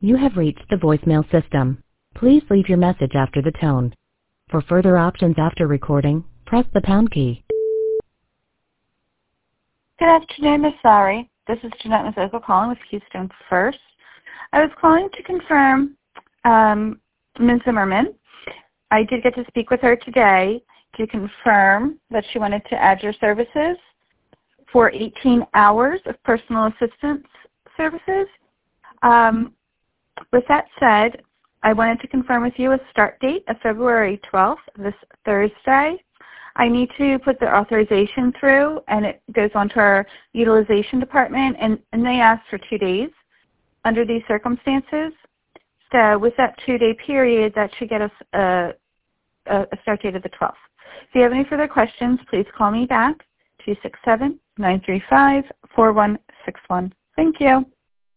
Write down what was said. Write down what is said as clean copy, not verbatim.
You have reached the voicemail system. Please leave your message after the tone. For further options after recording, press the pound key. Good afternoon, Ms. Sari. This is Jeanette Mazzocco calling with Keystone First. I was calling to confirm Ms. Zimmerman. I did get to speak with her today to confirm that she wanted to add your services for 18 hours of personal assistance services. With that said, I wanted to confirm with you a start date of February 12th, this Thursday. I need to put the authorization through, and it goes on to our utilization department, and they ask for 2 days under these circumstances. So with that 2-day period, that should get us a start date of the 12th. If you have any further questions, please call me back, 267-935-4161. Thank you.